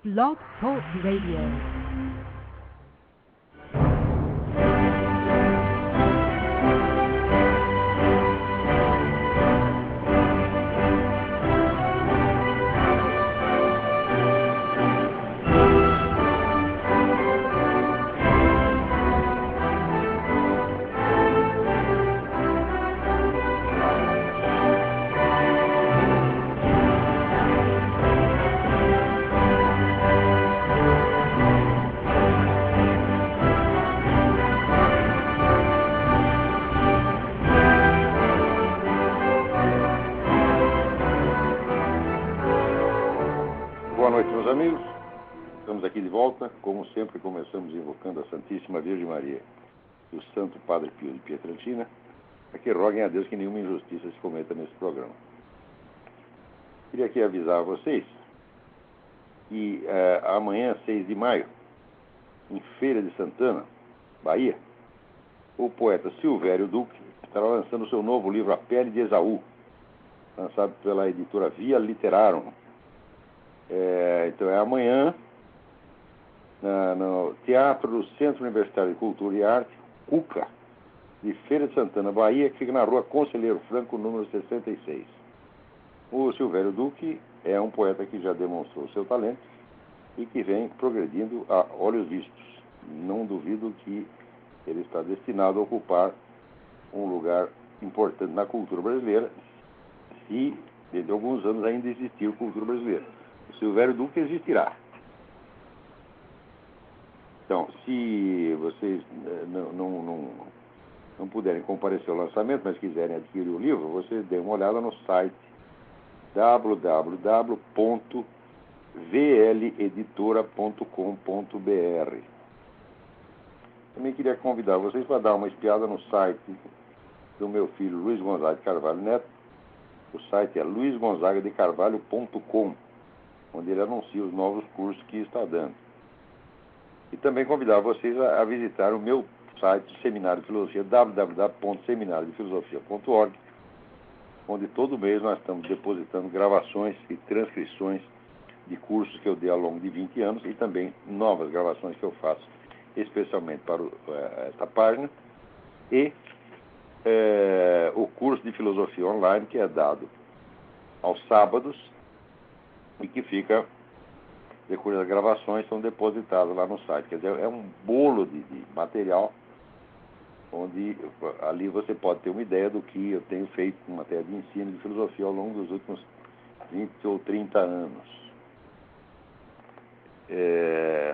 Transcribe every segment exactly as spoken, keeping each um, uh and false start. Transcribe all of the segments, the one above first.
Blog Talk Radio. Como sempre, começamos invocando a Santíssima Virgem Maria e o Santo Padre Pio de Pietrelcina, para que roguem a Deus que nenhuma injustiça se cometa nesse programa. Queria aqui avisar a vocês que eh, amanhã, seis de maio, em Feira de Santana, Bahia, o poeta Silvério Duque estará lançando o seu novo livro, A Pele de Esaú, lançado pela editora Via Literarum. É, então é amanhã, Na, no Teatro do Centro Universitário de Cultura e Arte, CUCA, de Feira de Santana, Bahia, que fica na rua Conselheiro Franco, número sessenta e seis. O Silvério Duque é um poeta que já demonstrou seu talento e que vem progredindo a olhos vistos. Não duvido que ele está destinado a ocupar um lugar importante na cultura brasileira, se dentro de alguns anos ainda existir cultura brasileira. O Silvério Duque existirá. Então, se vocês não, não, não, não puderem comparecer ao lançamento, mas quiserem adquirir o livro, vocês dêem uma olhada no site w w w ponto v l editora ponto com ponto b r. Também queria convidar vocês para dar uma espiada no site do meu filho Luiz Gonzaga de Carvalho Neto. O site é luiz gonzaga de carvalho ponto com, onde ele anuncia os novos cursos que está dando. E também convidar vocês a, a visitar o meu site do Seminário de Filosofia, w w w ponto seminário de filosofia ponto org, onde todo mês nós estamos depositando gravações e transcrições de cursos que eu dei ao longo de vinte anos e também novas gravações que eu faço especialmente para o, é, esta página, e é, o curso de filosofia online que é dado aos sábados e que fica... depois as gravações são depositadas lá no site. Quer dizer, é um bolo de, de material, onde ali você pode ter uma ideia do que eu tenho feito em matéria de ensino de filosofia ao longo dos últimos vinte ou trinta anos. É...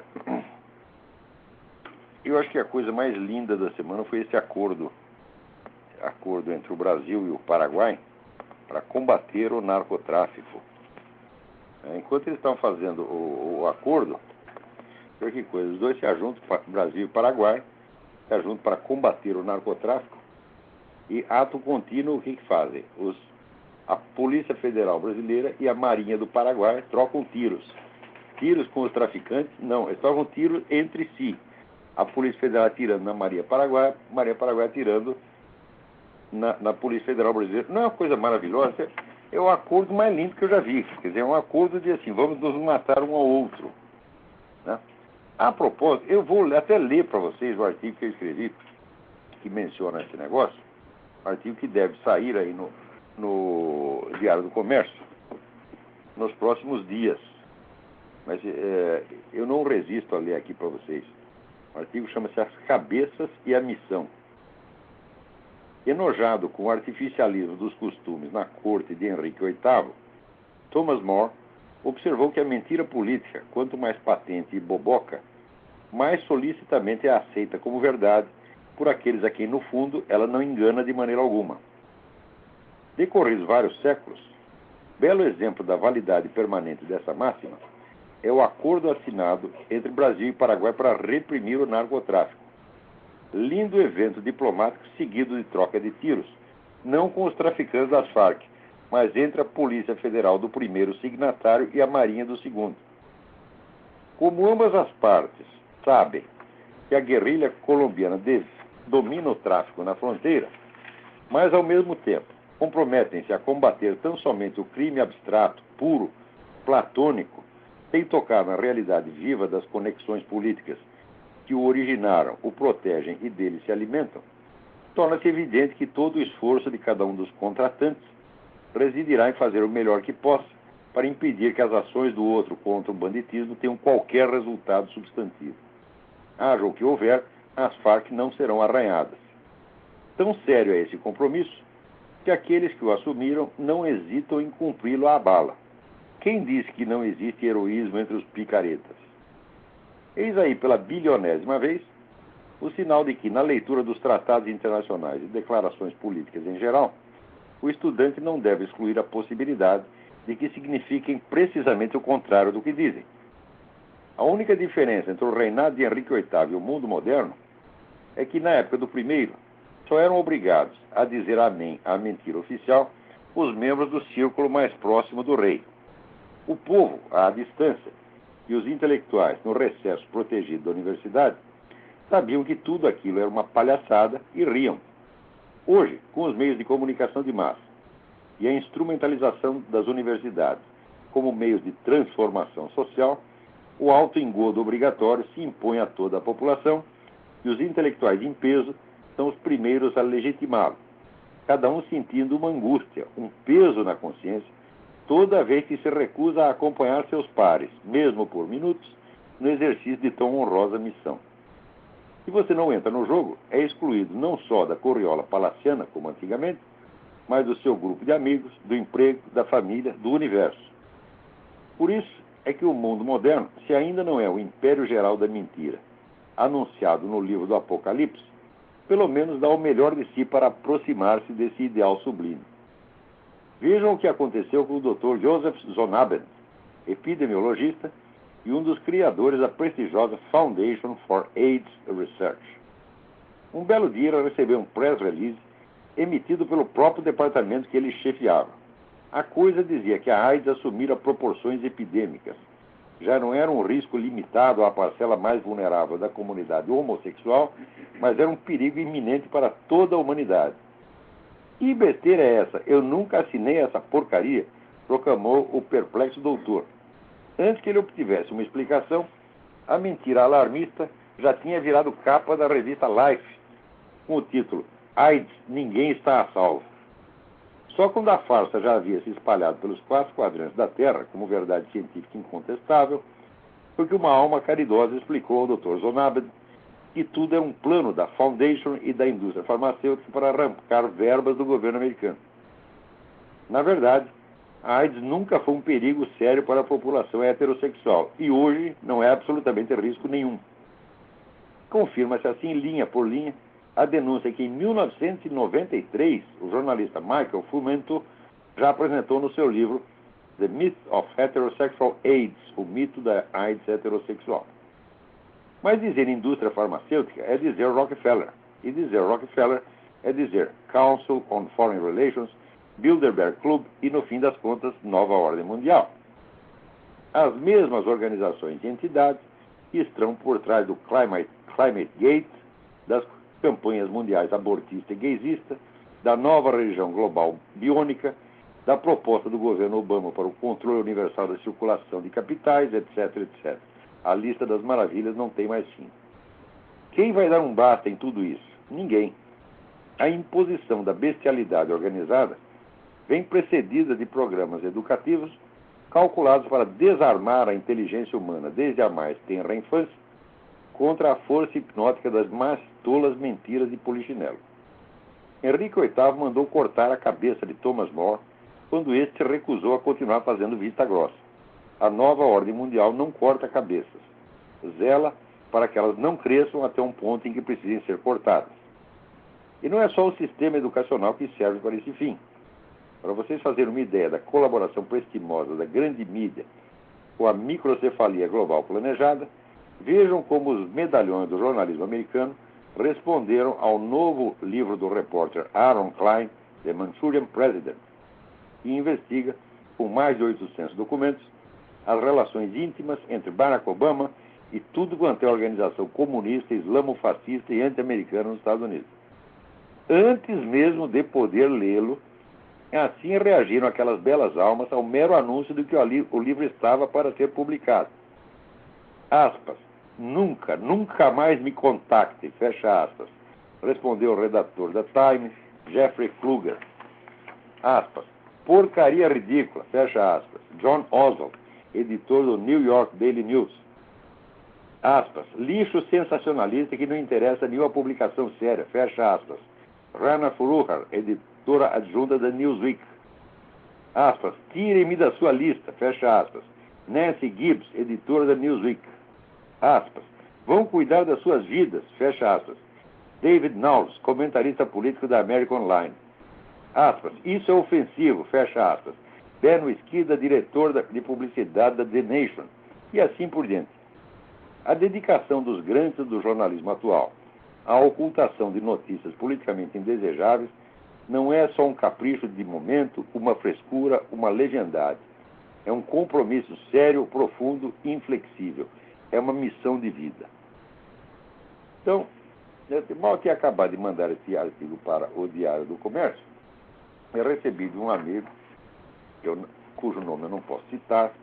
Eu acho que a coisa mais linda da semana foi esse acordo, acordo entre o Brasil e o Paraguai para combater o narcotráfico. Enquanto eles estão fazendo o, o acordo, olha que coisa, os dois se ajuntam, Brasil e Paraguai, se ajuntam para combater o narcotráfico, e ato contínuo, o que, que fazem? Os, a Polícia Federal Brasileira e a Marinha do Paraguai trocam tiros. Tiros com os traficantes? Não, eles trocam tiros entre si. A Polícia Federal atirando na Marinha Paraguai, a Marinha Paraguai atirando na, na Polícia Federal Brasileira. Não é uma coisa maravilhosa? É o acordo mais lindo que eu já vi. Quer dizer, é um acordo de assim, vamos nos matar um ao outro. Né? A propósito, eu vou até ler para vocês o artigo que eu escrevi, que menciona esse negócio, um artigo que deve sair aí no, no Diário do Comércio nos próximos dias. Mas é, eu não resisto a ler aqui para vocês. O artigo chama-se As Cabeças e a Missão. Enojado com o artificialismo dos costumes na corte de Henrique oitavo, Thomas More observou que a mentira política, quanto mais patente e boboca, mais solicitamente é aceita como verdade por aqueles a quem, no fundo, ela não engana de maneira alguma. Decorridos vários séculos, belo exemplo da validade permanente dessa máxima é o acordo assinado entre Brasil e Paraguai para reprimir o narcotráfico. Lindo evento diplomático seguido de troca de tiros, não com os traficantes das Farc, mas entre a Polícia Federal do primeiro signatário e a Marinha do segundo. Como ambas as partes sabem que a guerrilha colombiana domina o tráfico na fronteira, mas ao mesmo tempo comprometem-se a combater tão somente o crime abstrato, puro, platônico, sem tocar na realidade viva das conexões políticas que o originaram, o protegem e dele se alimentam, torna-se evidente que todo o esforço de cada um dos contratantes residirá em fazer o melhor que possa para impedir que as ações do outro contra o banditismo tenham qualquer resultado substantivo. Haja o que houver, as Farc não serão arranhadas. Tão sério é esse compromisso que aqueles que o assumiram não hesitam em cumpri-lo à bala. Quem disse que não existe heroísmo entre os picaretas? Eis aí, pela bilionésima vez, o sinal de que, na leitura dos tratados internacionais e declarações políticas em geral, o estudante não deve excluir a possibilidade de que signifiquem precisamente o contrário do que dizem. A única diferença entre o reinado de Henrique oitavo e o mundo moderno é que, na época do primeiro, só eram obrigados a dizer amém à mentira oficial os membros do círculo mais próximo do rei. O povo, à distância, e os intelectuais, no recesso protegido da universidade, sabiam que tudo aquilo era uma palhaçada e riam. Hoje, com os meios de comunicação de massa e a instrumentalização das universidades como meios de transformação social, o autoengodo obrigatório se impõe a toda a população e os intelectuais em peso são os primeiros a legitimá-lo, cada um sentindo uma angústia, um peso na consciência, toda vez que se recusa a acompanhar seus pares, mesmo por minutos, no exercício de tão honrosa missão. Se você não entra no jogo, é excluído não só da corriola palaciana, como antigamente, mas do seu grupo de amigos, do emprego, da família, do universo. Por isso é que o mundo moderno, se ainda não é o império geral da mentira, anunciado no livro do Apocalipse, pelo menos dá o melhor de si para aproximar-se desse ideal sublime. Vejam o que aconteceu com o doutor Joseph Zonabend, epidemiologista e um dos criadores da prestigiosa Foundation for AIDS Research. Um belo dia ele recebeu um press release emitido pelo próprio departamento que ele chefiava. A coisa dizia que a AIDS assumira proporções epidêmicas. Já não era um risco limitado à parcela mais vulnerável da comunidade homossexual, mas era um perigo iminente para toda a humanidade. Que besteira é essa? Eu nunca assinei essa porcaria, proclamou o perplexo doutor. Antes que ele obtivesse uma explicação, a mentira alarmista já tinha virado capa da revista Life, com o título AIDS, ninguém está a salvo. Só quando a farsa já havia se espalhado pelos quatro quadrantes da Terra, como verdade científica incontestável, foi que uma alma caridosa explicou ao doutor Zonabend que tudo era um plano da Foundation e da indústria farmacêutica para arrancar verbas do governo americano. Na verdade, a AIDS nunca foi um perigo sério para a população heterossexual e hoje não é absolutamente risco nenhum. Confirma-se assim, linha por linha, a denúncia que em mil novecentos e noventa e três o jornalista Michael Fumento já apresentou no seu livro The Myth of Heterosexual AIDS, o mito da AIDS heterossexual. Mas dizer indústria farmacêutica é dizer Rockefeller, e dizer Rockefeller é dizer Council on Foreign Relations, Bilderberg Club e, no fim das contas, Nova Ordem Mundial. As mesmas organizações e entidades que estão por trás do Climate, Climate Gate, das campanhas mundiais abortista e gaysista, da nova religião global biônica, da proposta do governo Obama para o controle universal da circulação de capitais, etc, etcétera. A lista das maravilhas não tem mais fim. Quem vai dar um basta em tudo isso? Ninguém. A imposição da bestialidade organizada vem precedida de programas educativos calculados para desarmar a inteligência humana desde a mais tenra infância contra a força hipnótica das mais tolas mentiras de Polichinelo. Henrique oitavo mandou cortar a cabeça de Thomas More quando este se recusou a continuar fazendo vista grossa. A nova ordem mundial não corta cabeças. Zela para que elas não cresçam até um ponto em que precisem ser cortadas. E não é só o sistema educacional que serve para esse fim. Para vocês fazerem uma ideia da colaboração prestimosa da grande mídia com a microcefalia global planejada, vejam como os medalhões do jornalismo americano responderam ao novo livro do repórter Aaron Klein, The Manchurian President, que investiga, com mais de oitocentos documentos, as relações íntimas entre Barack Obama e tudo quanto é organização comunista, islamofascista e anti-americana nos Estados Unidos. Antes mesmo de poder lê-lo, Assim reagiram aquelas belas almas ao mero anúncio de que o, li o livro estava para ser publicado. Aspas. Nunca, nunca mais me contacte, fecha aspas, respondeu o redator da Time, Jeffrey Kluger. Aspas. Porcaria ridícula, fecha aspas, John Oswald, editor do New York Daily News. Aspas. Lixo sensacionalista que não interessa nenhuma publicação séria, fecha aspas, Rana Furuhar, editora adjunta da Newsweek. Aspas. Tirem-me da sua lista, fecha aspas, Nancy Gibbs, editora da Newsweek. Aspas. Vão cuidar das suas vidas, fecha aspas, David Knowles, comentarista político da American Online. Aspas. Isso é ofensivo, fecha aspas, Ben Wisquida, diretor de publicidade da The Nation. E assim por diante. A dedicação dos grandes do jornalismo atual à ocultação de notícias politicamente indesejáveis não é só um capricho de momento, uma frescura, uma legendade. É um compromisso sério, profundo e inflexível. É uma missão de vida. Então, eu mal tinha acabado de mandar esse artigo para o Diário do Comércio, eu recebi de um amigo, eu, cujo nome eu não posso citar,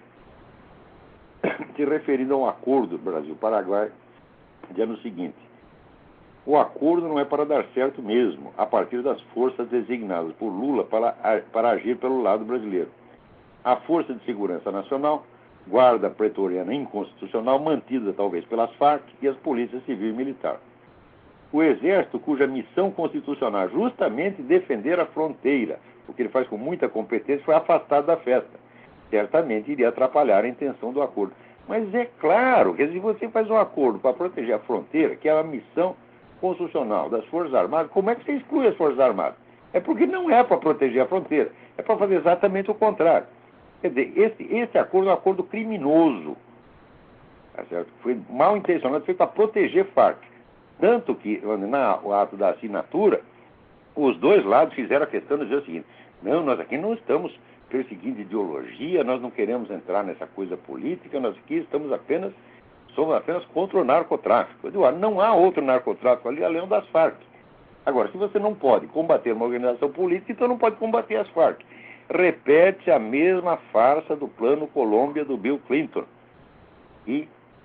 se referindo a um acordo do Brasil-Paraguai, dizendo o seguinte: o acordo não é para dar certo mesmo, a partir das forças designadas por Lula para, para agir pelo lado brasileiro. A Força de Segurança Nacional, Guarda Pretoriana Inconstitucional, mantida talvez pelas Farc e as polícias civil e militar. O Exército, cuja missão constitucional é justamente defender a fronteira, o que ele faz com muita competência, foi afastado da festa. Certamente iria atrapalhar a intenção do acordo. Mas é claro que se você faz um acordo para proteger a fronteira, que é a missão constitucional das Forças Armadas, como é que você exclui as Forças Armadas? É porque não é para proteger a fronteira, é para fazer exatamente o contrário. Quer dizer, esse, esse acordo é um acordo criminoso. Tá certo? Foi mal intencionado, feito para proteger Farc. Tanto que, no ato da assinatura, os dois lados fizeram a questão de dizer o seguinte: não, nós aqui não estamos perseguindo ideologia, nós não queremos entrar nessa coisa política, nós aqui estamos apenas, somos apenas contra o narcotráfico. Eu digo, ah, não há outro narcotráfico ali além das Farc. Agora, se você não pode combater uma organização política, então não pode combater as Farc. Repete a mesma farsa do Plano Colômbia do Bill Clinton. E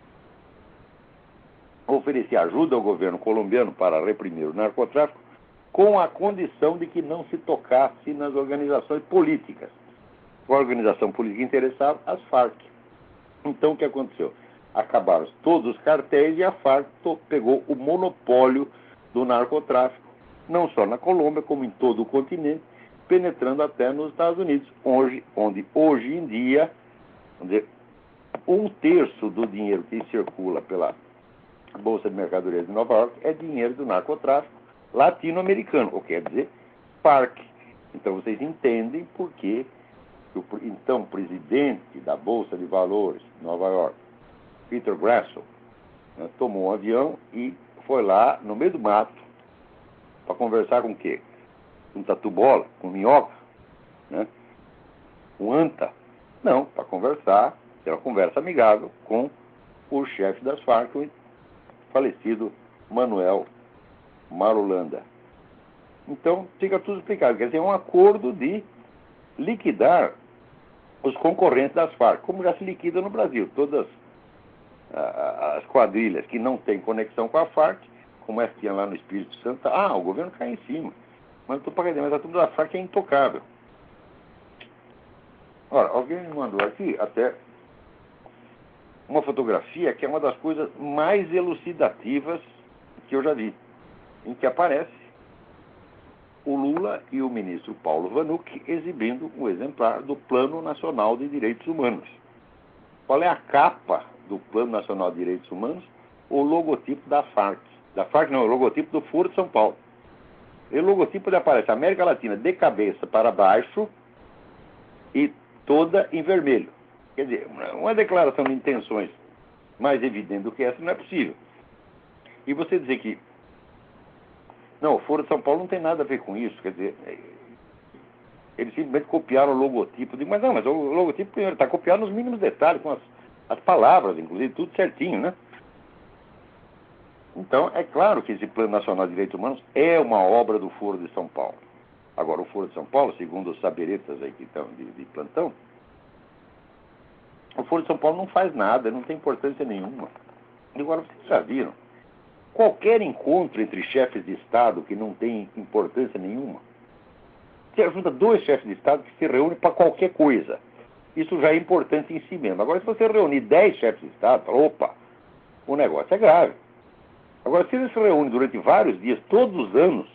oferecer ajuda ao governo colombiano para reprimir o narcotráfico com a condição de que não se tocasse nas organizações políticas. A organização política interessava as Farc. Então, o que aconteceu? Acabaram todos os cartéis e a Farc pegou o monopólio do narcotráfico, não só na Colômbia, como em todo o continente, penetrando até nos Estados Unidos, onde, onde hoje em dia, vamos dizer, um terço do dinheiro que circula pela Bolsa de Mercadorias de Nova York é dinheiro do narcotráfico latino-americano, ou quer dizer, Farc. Então vocês entendem por que o então presidente da Bolsa de Valores de Nova York, Peter Grasso, né, tomou um avião e foi lá no meio do mato para conversar com o quê? Com tatu-bola, com minhoca, né? Com anta. Não, para conversar, ter uma conversa amigável com o chefe das Farc, o falecido Manuel Marulanda. Então, fica tudo explicado. Quer dizer, é um acordo de liquidar os concorrentes das Farc, como já se liquida no Brasil. Todas ah, as quadrilhas que não têm conexão com a Farc, como essa tinha lá no Espírito Santo, ah, o governo cai em cima. Mas estou pagando, mas a tudo da Farc é intocável. Ora, alguém me mandou aqui até uma fotografia que é uma das coisas mais elucidativas que eu já vi, em que aparece o Lula e o ministro Paulo Vanuc exibindo um exemplar do Plano Nacional de Direitos Humanos. Qual é a capa do Plano Nacional de Direitos Humanos? O logotipo da Farc. Da Farc não, o logotipo do Foro de São Paulo. E o logotipo ele aparece América Latina de cabeça para baixo e toda em vermelho. Quer dizer, uma declaração de intenções mais evidente do que essa não é possível. E você dizer que não, o Foro de São Paulo não tem nada a ver com isso, quer dizer, eles simplesmente copiaram o logotipo. Mas não, mas o logotipo primeiro está copiado nos mínimos detalhes, com as, as palavras, inclusive, tudo certinho, né? Então, é claro que esse Plano Nacional de Direitos Humanos é uma obra do Foro de São Paulo. Agora, o Foro de São Paulo, segundo os saberetas aí que estão de, de plantão, o Foro de São Paulo não faz nada, não tem importância nenhuma. Agora, vocês já viram, qualquer encontro entre chefes de Estado que não tem importância nenhuma, você junta dois chefes de Estado que se reúnem para qualquer coisa. Isso já é importante em si mesmo. Agora, se você reunir dez chefes de Estado, fala, opa, o negócio é grave. Agora, se eles se reúnem durante vários dias, todos os anos,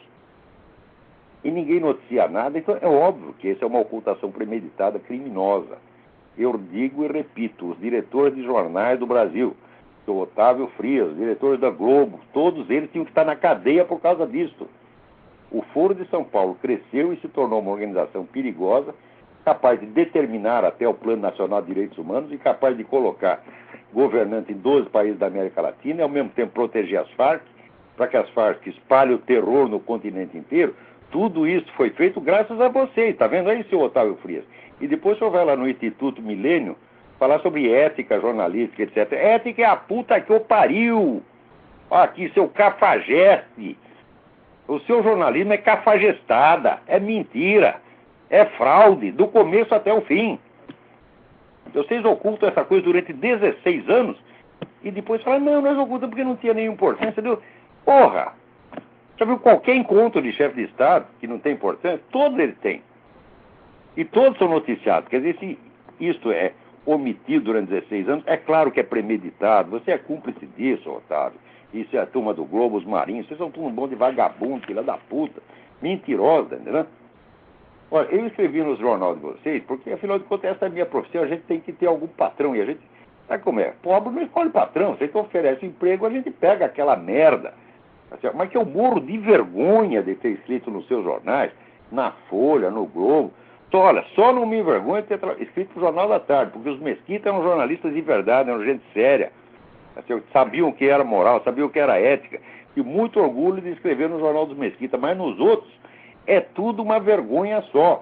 e ninguém noticia nada, então é óbvio que essa é uma ocultação premeditada criminosa. Eu digo e repito, os diretores de jornais do Brasil, o Otávio Frias, os diretores da Globo, todos eles tinham que estar na cadeia por causa disso. O Foro de São Paulo cresceu e se tornou uma organização perigosa, capaz de determinar até o Plano Nacional de Direitos Humanos e capaz de colocar governante em doze países da América Latina e, ao mesmo tempo, proteger as Farc, para que as Farc espalhem o terror no continente inteiro. Tudo isso foi feito graças a vocês, está vendo aí, seu Otávio Frias? E depois o senhor vai lá no Instituto Milênio falar sobre ética jornalística, etcétera. Ética é a puta que o pariu! Aqui, seu cafajeste! O seu jornalismo é cafajestada, é mentira, é fraude, do começo até o fim. Vocês ocultam essa coisa durante dezesseis anos e depois falam, não, nós ocultamos porque não tinha nenhuma importância. Deu... Porra! Já viu qualquer encontro de chefe de Estado que não tem importância? Todos eles têm. E todos são noticiados. Quer dizer, se isto é omitido durante dezesseis anos, é claro que é premeditado. Você é cúmplice disso, Otávio. Isso é a turma do Globo, os Marinhos. Vocês são tudo um bando de vagabundo, filha da puta. Mentirosa, entendeu? Olha, eu escrevi no jornal de vocês, porque afinal de contas essa é a minha profissão, a gente tem que ter algum patrão. E a gente, sabe como é? Pobre não escolhe patrão. Vocês oferecem emprego, a gente pega aquela merda. Mas que eu morro de vergonha de ter escrito nos seus jornais, na Folha, no Globo. Então, olha, só não me envergonha de ter escrito no Jornal da Tarde, porque os Mesquita eram jornalistas de verdade, eram gente séria. Sabiam o que era moral, sabiam o que era ética. E muito orgulho de escrever no Jornal dos Mesquita, mas nos outros é tudo uma vergonha só.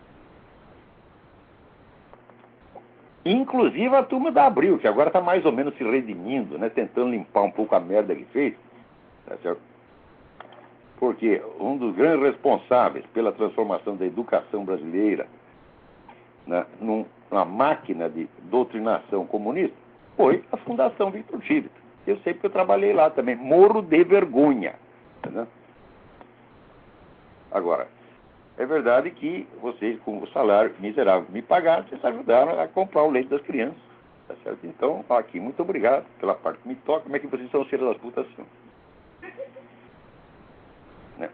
Inclusive a turma da Abril, que agora está mais ou menos se redimindo, né, tentando limpar um pouco a merda que fez. Tá certo? Porque um dos grandes responsáveis pela transformação da educação brasileira, né, numa máquina de doutrinação comunista foi a Fundação Victor Chivita. Eu sei porque eu trabalhei lá também. Morro de vergonha. Né? Agora, é verdade que vocês, com o salário miserável que me pagaram, vocês ajudaram a comprar o leite das crianças. Tá certo? Então, aqui, muito obrigado pela parte que me toca. Como é que vocês são filhos das putas assim? Né?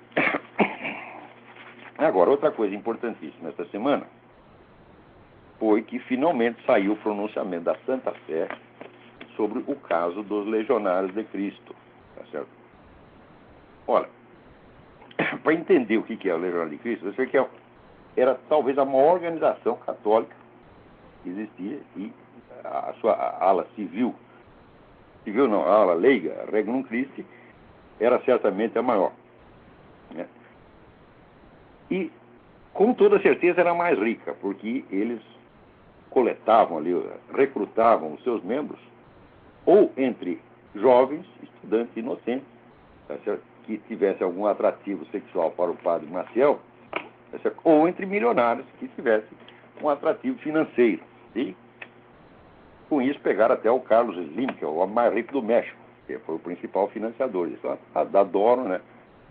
Agora, outra coisa importantíssima esta semana foi que finalmente saiu o pronunciamento da Santa Fé sobre o caso dos Legionários de Cristo. Tá certo? Olha, para entender o que é o Legionário de Cristo, você vê que era talvez a maior organização católica que existia e a sua ala civil, civil não, a ala leiga, Regnum Christi, era certamente a maior. Né? E, com toda certeza, era mais rica, porque eles coletavam ali, recrutavam os seus membros, ou entre jovens, estudantes inocentes, tá certo? Que tivessem algum atrativo sexual para o padre Maciel, tá certo? Ou entre milionários que tivessem um atrativo financeiro. E, com isso, pegaram até o Carlos Slim, que é o homem mais rico do México, que foi o principal financiador disso, adoro, né?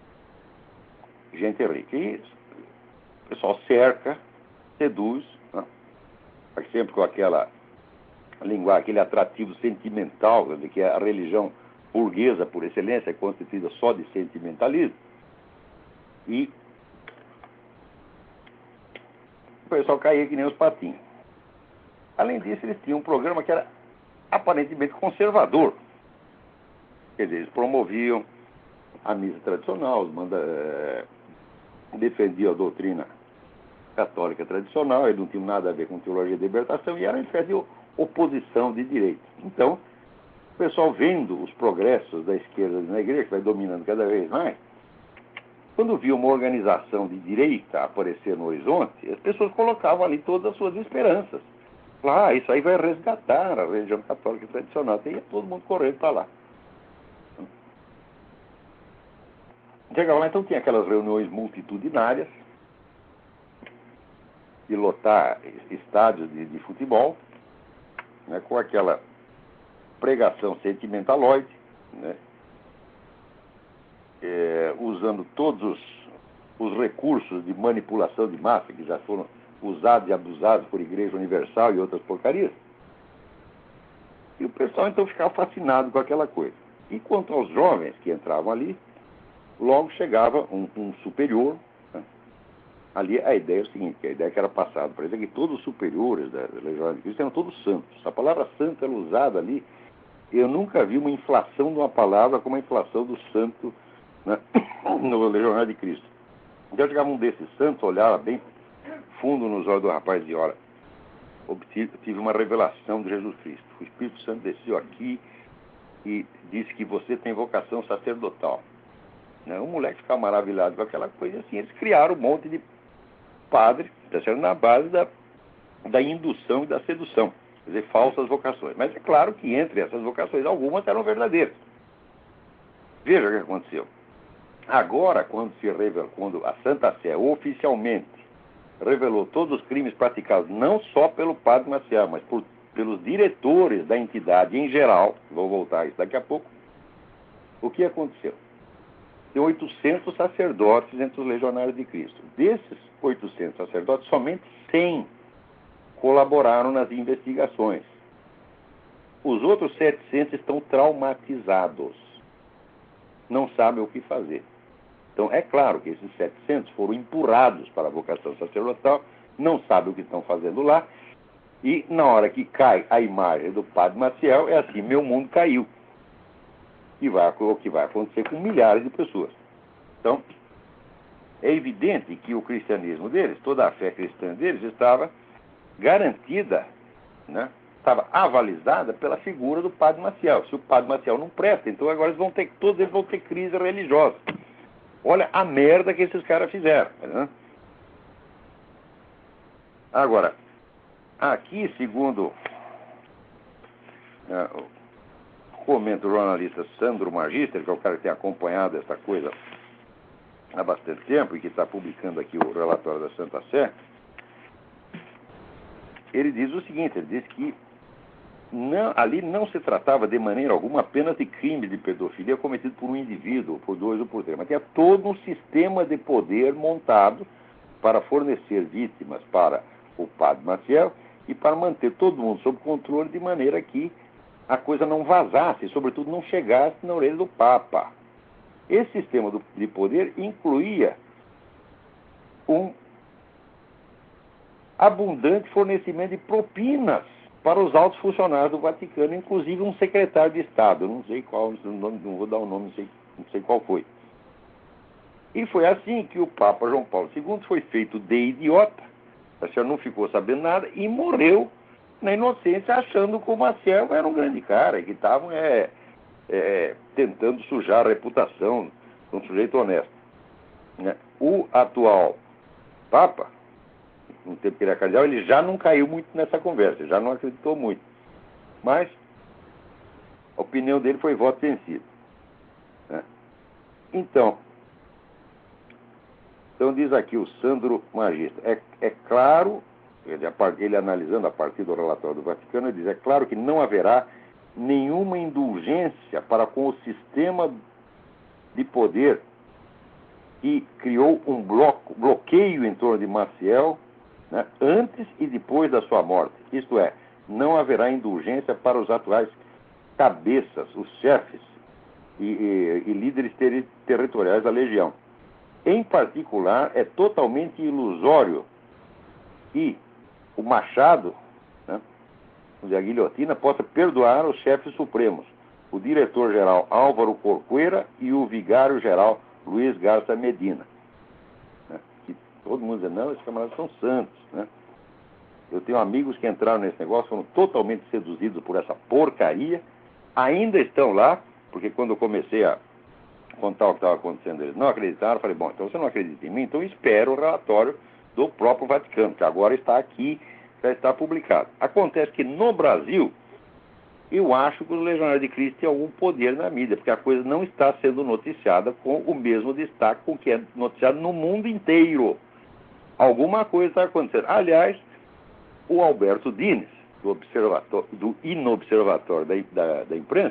Gente rica. E o pessoal cerca, seduz, né? Sempre com aquela linguagem, aquele atrativo sentimental, de que a religião burguesa, por excelência, é constituída só de sentimentalismo. E o pessoal caía que nem os patinhos. Além disso, eles tinham um programa que era aparentemente conservador. Quer dizer, eles promoviam a missa tradicional, os manda, é, defendiam a doutrina católica tradicional, eles não tinham nada a ver com teologia de libertação e era uma espécie de oposição de direita. Então, o pessoal vendo os progressos da esquerda na igreja, que vai dominando cada vez mais, quando via uma organização de direita aparecer no horizonte, as pessoas colocavam ali todas as suas esperanças. Ah, isso aí vai resgatar a religião católica tradicional. E ia todo mundo correndo para lá. Chegava lá, então tinha aquelas reuniões multitudinárias, de lotar estádios de, de futebol, né, com aquela pregação sentimentaloide, né, é, usando todos os, os recursos de manipulação de massa que já foram usados e abusados por Igreja Universal e outras porcarias. E o pessoal então ficava fascinado com aquela coisa. E quanto aos jovens que entravam ali, logo chegava um, um superior. Né? Ali a ideia é o seguinte, a ideia que era passada para eles é que todos os superiores da Legião de Cristo eram todos santos. A palavra santo era usada ali. Eu nunca vi uma inflação de uma palavra como a inflação do santo, né, no Legionário de Cristo. Então chegava um desses santos, olhava bem fundo nos olhos do rapaz e dizia, olha, obtive, tive uma revelação de Jesus Cristo. O Espírito Santo desceu aqui e disse que você tem vocação sacerdotal. Né? O moleque ficava maravilhado com aquela coisa assim. Eles criaram um monte de padre, tá certo? Na base da, da indução e da sedução. Quer dizer, falsas vocações. Mas é claro que entre essas vocações, algumas eram verdadeiras. Veja o que aconteceu. Agora, quando, se revelou, quando a Santa Sé oficialmente revelou todos os crimes praticados, não só pelo padre Maciel, mas por, pelos diretores da entidade em geral, vou voltar a isso daqui a pouco, o que aconteceu? Tem oitocentos sacerdotes entre os legionários de Cristo. Desses oitocentos sacerdotes, somente cem colaboraram nas investigações. Os outros setecentos estão traumatizados. Não sabem o que fazer. Então, é claro que esses setecentos foram empurrados para a vocação sacerdotal, não sabem o que estão fazendo lá, e na hora que cai a imagem do padre Maciel, é assim, meu mundo caiu. E vai, o que vai acontecer com milhares de pessoas. Então, é evidente que o cristianismo deles, toda a fé cristã deles, estava garantida, né? Estava avalizada pela figura do padre Maciel. Se o padre Maciel não presta, então agora eles vão ter, todos eles vão ter crise religiosa. Olha a merda que esses caras fizeram. Né? Agora, aqui, segundo uh, comenta o jornalista Sandro Magister, que é o cara que tem acompanhado essa coisa há bastante tempo e que está publicando aqui o relatório da Santa Sé, ele diz o seguinte, ele diz que não, ali não se tratava de maneira alguma apenas de crime de pedofilia cometido por um indivíduo, ou por dois ou por três, mas tinha todo um sistema de poder montado para fornecer vítimas para o padre Maciel e para manter todo mundo sob controle de maneira que a coisa não vazasse e, sobretudo, não chegasse na orelha do Papa. Esse sistema do, de poder incluía um abundante fornecimento de propinas para os altos funcionários do Vaticano, inclusive um secretário de Estado, eu não sei qual, não vou dar o nome, não sei, não sei qual foi. E foi assim que o Papa João Paulo segundo foi feito de idiota, a senhora não ficou sabendo nada e morreu na inocência, achando que o Maciel era um grande cara, e que estavam é, é, tentando sujar a reputação de um sujeito honesto. Né? O atual Papa, no tempo que ele era cardeal, ele já não caiu muito nessa conversa, já não acreditou muito. Mas a opinião dele foi voto vencido. Né? Então, então diz aqui o Sandro Magista, é, é claro, ele, ele analisando a partir do relatório do Vaticano, ele diz, é claro que não haverá nenhuma indulgência para com o sistema de poder que criou um bloco, bloqueio em torno de Maciel, né, antes e depois da sua morte. Isto é, não haverá indulgência para os atuais cabeças, os chefes e, e, e líderes ter, territoriais da legião. Em particular, é totalmente ilusório que o Machado, né, a guilhotina, possa perdoar os chefes supremos, o diretor-geral Álvaro Corcuera e o vigário-geral Luiz Garça Medina. Né, que todo mundo diz, não, esses camaradas são santos. Né? Eu tenho amigos que entraram nesse negócio, foram totalmente seduzidos por essa porcaria, ainda estão lá, porque quando eu comecei a contar o que estava acontecendo, eles não acreditaram. Eu falei, bom, então você não acredita em mim? Então espero o relatório do próprio Vaticano, que agora está aqui, já está publicado. Acontece que no Brasil, eu acho que os Legionários de Cristo têm algum poder na mídia, porque a coisa não está sendo noticiada com o mesmo destaque com que é noticiado no mundo inteiro. alguma coisa está acontecendo. Aliás, o Alberto Dines, do, observatório, do Inobservatório da, da, da Imprensa,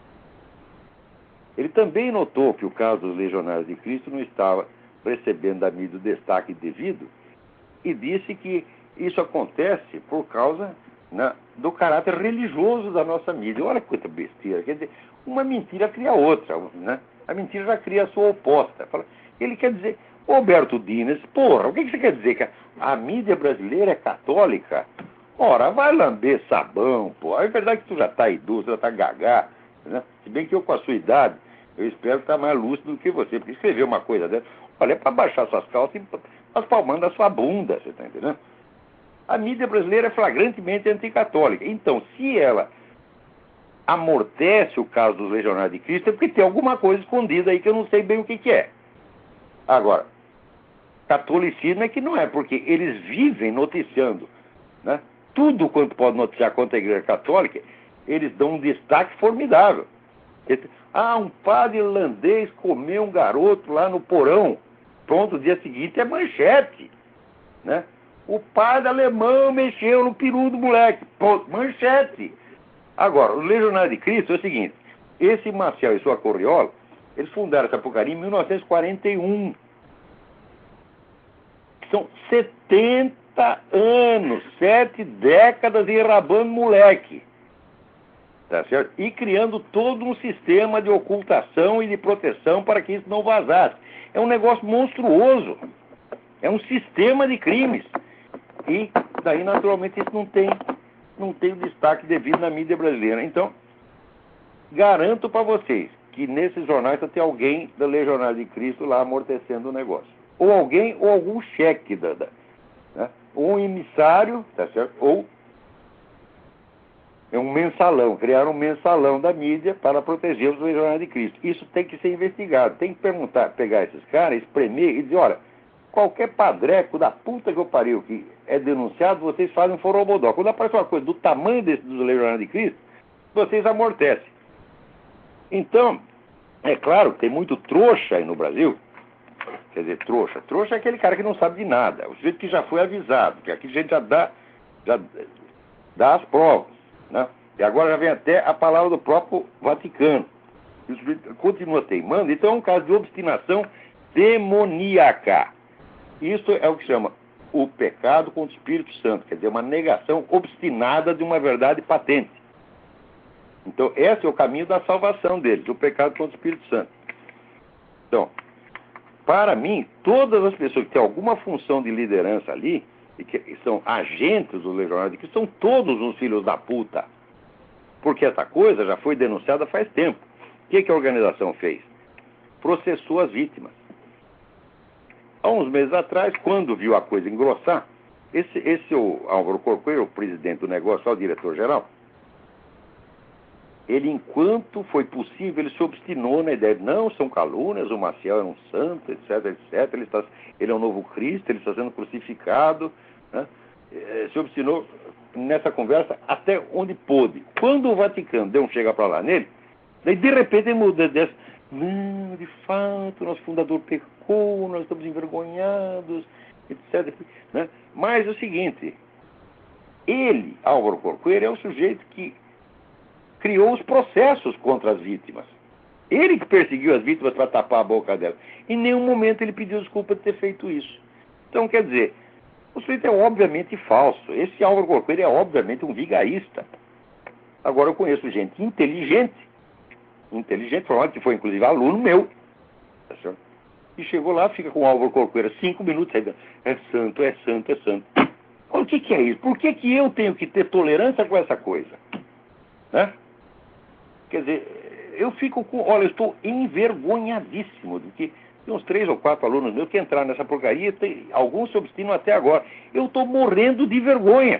ele também notou que o caso dos Legionários de Cristo não estava recebendo da mídia o destaque devido e disse que isso acontece por causa, né, do caráter religioso da nossa mídia. Olha que coisa besteira. Quer dizer, uma mentira cria outra, né? A mentira já cria a sua oposta. Ele quer dizer, Alberto Dines, porra, o que você quer dizer? Que a mídia brasileira é católica? Ora, vai lamber sabão, pô. É verdade que tu já tá idoso, já tá gagá, né? Se bem que eu, com a sua idade, eu espero estar mais lúcido do que você. Porque escrever uma coisa dessa, olha, é para baixar suas calças e palmando a sua bunda, você tá entendendo? A mídia brasileira é flagrantemente anticatólica. Então, se ela amortece o caso dos Legionários de Cristo, é porque tem alguma coisa escondida aí que eu não sei bem o que, que é. Agora, catolicismo é que não é, porque eles vivem noticiando, né? Tudo quanto pode noticiar contra a Igreja Católica, eles dão um destaque formidável. Ah, um padre irlandês comeu um garoto lá no porão. Pronto, o dia seguinte é manchete, né? O padre alemão mexeu no peru do moleque. Pronto, manchete. Agora, o Legionário de Cristo é o seguinte: esse Maciel e sua corriola, eles fundaram essa porcaria em mil novecentos e quarenta e um. São setenta anos, sete décadas enrabando moleque. Tá certo? E criando todo um sistema de ocultação e de proteção para que isso não vazasse. É um negócio monstruoso. É um sistema de crimes. E daí, naturalmente, isso não tem, não tem o destaque devido na mídia brasileira. Então, garanto para vocês que nesses jornais tem alguém da Legionário de Cristo lá amortecendo o negócio. Ou alguém, ou algum cheque, da, da, né? Ou um emissário, tá certo? Ou é um mensalão, criaram um mensalão da mídia para proteger os Legionários de Cristo. Isso tem que ser investigado. Tem que perguntar, pegar esses caras, espremer e dizer, olha, qualquer padreco da puta que eu pariu que é denunciado, vocês fazem um forobodó. Quando aparece uma coisa do tamanho desse, dos Legionários de Cristo, vocês amortecem. Então, é claro que tem muito trouxa aí no Brasil. Quer dizer, trouxa. Trouxa é aquele cara que não sabe de nada. O sujeito que já foi avisado, que aqui a gente já dá, já dá as provas, né? E agora já vem até a palavra do próprio Vaticano. E o sujeito continua teimando. Então é um caso de obstinação demoníaca. Isso é o que chama o pecado contra o Espírito Santo. Quer dizer, uma negação obstinada de uma verdade patente. Então, esse é o caminho da salvação deles, o pecado contra o Espírito Santo. Então, para mim, todas as pessoas que têm alguma função de liderança ali, e que são agentes do Legionário, que são todos uns filhos da puta, porque essa coisa já foi denunciada faz tempo. O que, que a organização fez? Processou as vítimas. Há uns meses atrás, quando viu a coisa engrossar, esse, esse o Álvaro Corcoeiro, o presidente do negócio, o diretor-geral, ele, enquanto foi possível, ele se obstinou na ideia de, não, são calúnias, o Maciel é um santo, etc, etc, ele, está, ele é um novo Cristo, ele está sendo crucificado, né? Se obstinou nessa conversa até onde pôde. Quando o Vaticano deu um chega para lá nele, daí de repente ele muda dessa, não, de fato, nosso fundador pecou, nós estamos envergonhados, etc, né? Mas é o seguinte, ele, Álvaro Corcoeiro, é o sujeito que criou os processos contra as vítimas. Ele que perseguiu as vítimas para tapar a boca delas. Em nenhum momento ele pediu desculpa de ter feito isso. Então, quer dizer, o sujeito é obviamente falso. Esse Álvaro Corcoeiro é obviamente um vigarista. Agora, eu conheço gente inteligente, inteligente, que foi inclusive aluno meu, tá certo? E chegou lá, fica com o Álvaro Corcoeiro cinco minutos, aí, é santo, é santo, é santo. O que, que é isso? Por que, que eu tenho que ter tolerância com essa coisa? Né? Quer dizer, eu fico com... Olha, eu estou envergonhadíssimo de que tem uns três ou quatro alunos meus que entraram nessa porcaria, tem, alguns se obstinam até agora. Eu estou morrendo de vergonha.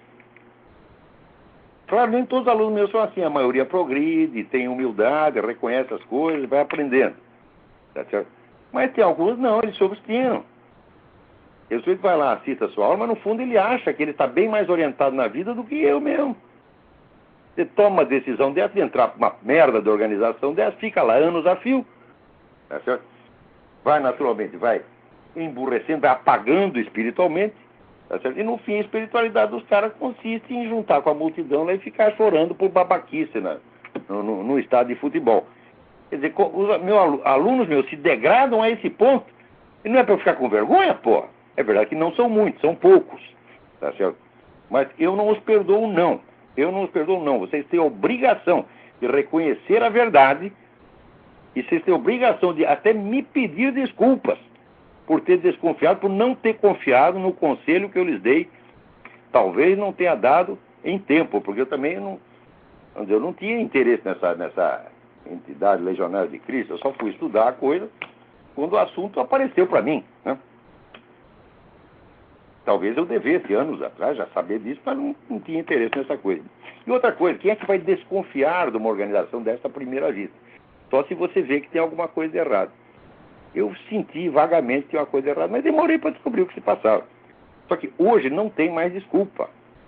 Claro, nem todos os alunos meus são assim. A maioria progride, tem humildade, reconhece as coisas, vai aprendendo. Tá certo? Mas tem alguns não, eles se obstinam. O sujeito vai lá, cita a sua aula, mas no fundo ele acha que ele está bem mais orientado na vida do que eu mesmo. Você toma uma decisão dessa de entrar para uma merda de organização dessa, fica lá anos a fio. Tá certo? Vai naturalmente, vai emburrecendo, apagando espiritualmente, tá certo? E no fim a espiritualidade dos caras consiste em juntar com a multidão lá e ficar chorando por babaquice, né? no, no, no estádio de futebol. Quer dizer, os meus alunos meus se degradam a esse ponto, e não é para eu ficar com vergonha, pô. É verdade que não são muitos, são poucos, tá certo? Mas eu não os perdoo, não. Eu não os perdoo, não. Vocês têm a obrigação de reconhecer a verdade e vocês têm a obrigação de até me pedir desculpas por ter desconfiado, por não ter confiado no conselho que eu lhes dei. Talvez não tenha dado em tempo, porque eu também não, eu não tinha interesse nessa, nessa entidade Legionária de Cristo. Eu só fui estudar a coisa quando o assunto apareceu para mim, né? Talvez eu devesse, anos atrás, já saber disso, mas não, não tinha interesse nessa coisa. E outra coisa, quem é que vai desconfiar de uma organização dessa à primeira vista? Só se você vê que tem alguma coisa errada. Eu senti vagamente que tinha uma coisa errada, mas demorei para descobrir o que se passava. Só que hoje não tem mais desculpa.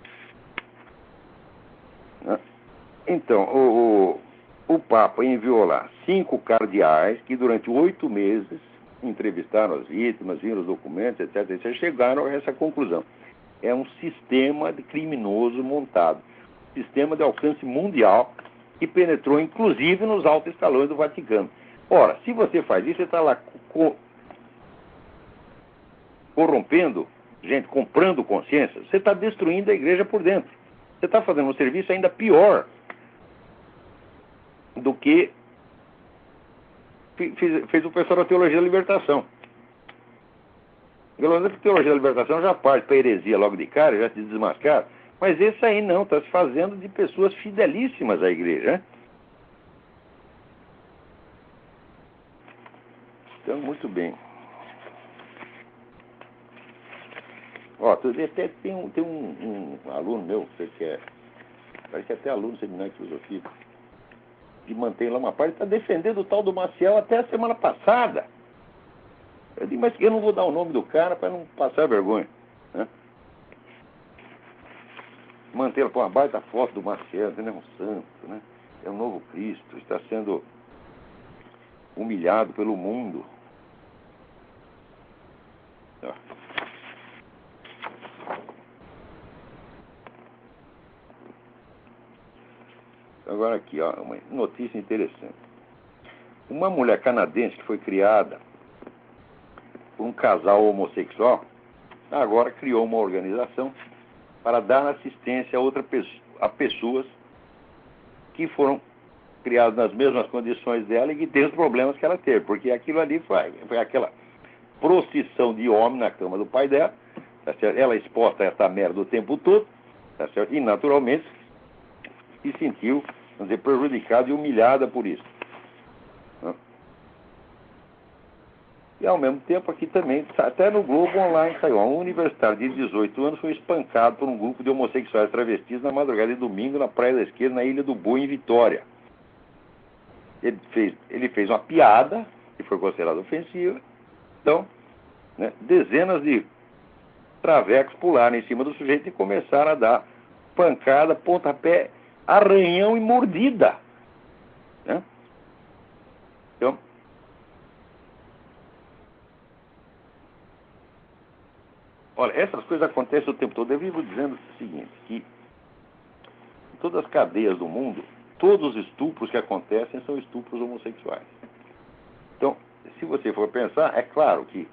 Então, o, o, o Papa enviou lá cinco cardeais que durante oito meses entrevistaram as vítimas, viram os documentos, etc, etc, chegaram a essa conclusão. É um sistema de criminoso montado. Sistema de alcance mundial que penetrou inclusive nos altos escalões do Vaticano. Ora, se você faz isso, você está lá co corrompendo gente, comprando consciência, você está destruindo a igreja por dentro. Você está fazendo um serviço ainda pior do que fez, fez o pessoal da Teologia da Libertação. A Teologia da Libertação já parte para a heresia logo de cara, já se desmascara, mas esse aí não, está se fazendo de pessoas fidelíssimas à igreja, né? Então, muito bem. Ó, até tem um, tem um, um aluno meu, que é, parece que é até aluno do Seminário de Filosofia, que mantém lá uma parte, está defendendo o tal do Maciel até a semana passada. Eu digo, mas eu não vou dar o nome do cara para não passar vergonha, né? Mantém lá, pô, uma baita foto do Maciel, ele é um santo, né? É um novo Cristo, está sendo humilhado pelo mundo. Ó. Agora aqui, ó, uma notícia interessante. Uma mulher canadense que foi criada por um casal homossexual, agora criou uma organização para dar assistência a, outra pessoa, a pessoas que foram criadas nas mesmas condições dela e que têm os problemas que ela teve, porque aquilo ali foi, foi aquela procissão de homem na cama do pai dela, tá certo? Ela exposta a essa merda o tempo todo, tá certo? E naturalmente se sentiu, vamos dizer, prejudicada e humilhada por isso. E ao mesmo tempo aqui também, até no Globo Online saiu, um universitário de dezoito anos foi espancado por um grupo de homossexuais travestis na madrugada de domingo na Praia da Esquerda, na Ilha do Boi, em Vitória. Ele fez, ele fez uma piada, que foi considerada ofensiva, então, né, dezenas de travecos pularam em cima do sujeito e começaram a dar pancada, pontapé, arranhão e mordida, né? Então, olha, essas coisas acontecem o tempo todo. Eu vivo dizendo o seguinte, que em todas as cadeias do mundo, todos os estupros que acontecem são estupros homossexuais. Então, se você for pensar, é claro que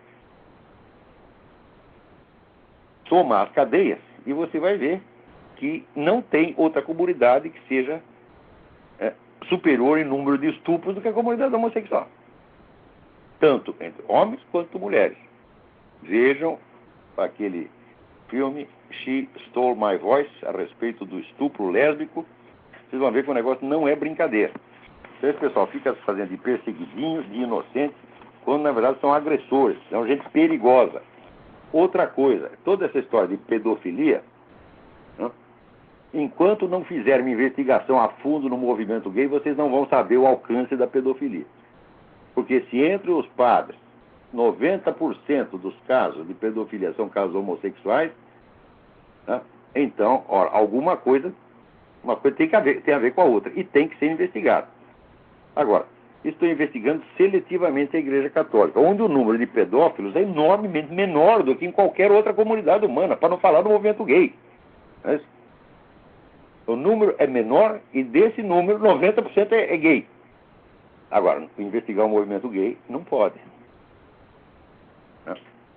toma as cadeias e você vai ver que não tem outra comunidade que seja é, superior em número de estupros do que a comunidade homossexual. Tanto entre homens quanto mulheres. Vejam aquele filme She Stole My Voice, a respeito do estupro lésbico. Vocês vão ver que o negócio não é brincadeira. Então esse pessoal fica fazendo de perseguidinho, de inocente, quando na verdade são agressores, são gente perigosa. Outra coisa, toda essa história de pedofilia, né, enquanto não fizerem uma investigação a fundo no movimento gay, vocês não vão saber o alcance da pedofilia. Porque se entre os padres noventa por cento dos casos de pedofilia são casos homossexuais, né, então, ora, alguma coisa, uma coisa tem, que haver, tem a ver com a outra, e tem que ser investigado. Agora, estou investigando seletivamente a Igreja Católica, onde o número de pedófilos é enormemente menor do que em qualquer outra comunidade humana, para não falar do movimento gay. Né? O número é menor e desse número, noventa por cento é, é gay. Agora, investigar o movimento gay não pode. Né?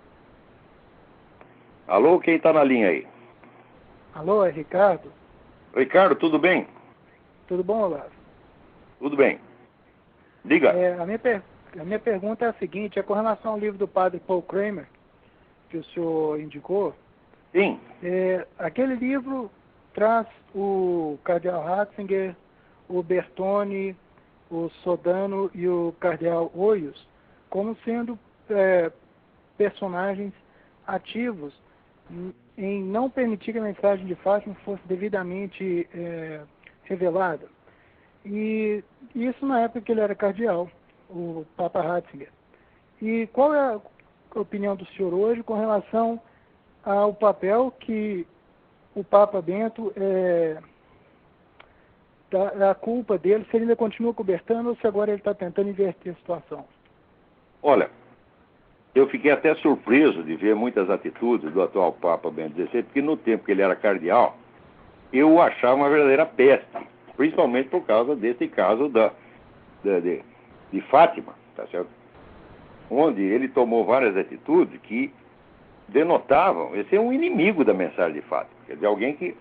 Alô, quem está na linha aí? Alô, é Ricardo? Ricardo, tudo bem? Tudo bom, Olavo? Tudo bem. Diga. É, a, minha per... a minha pergunta é a seguinte, é com relação ao livro do padre Paul Kramer, que o senhor indicou. Sim. É, aquele livro traz o cardeal Ratzinger, o Bertone, o Sodano e o cardeal Hoyos como sendo é, personagens ativos em não permitir que a mensagem de Fátima fosse devidamente é, revelada. E isso na época que ele era cardeal, o Papa Ratzinger. E qual é a opinião do senhor hoje com relação ao papel que o Papa Bento, é, da, a culpa dele, se ele ainda continua cobertando ou se agora ele está tentando inverter a situação? Olha, eu fiquei até surpreso de ver muitas atitudes do atual Papa Bento dezesseis, porque no tempo que ele era cardeal, eu o achava uma verdadeira peste, principalmente por causa desse caso da, da, de, de Fátima, tá certo? Onde ele tomou várias atitudes que denotavam esse é um inimigo da mensagem de Fátima, quer dizer, alguém que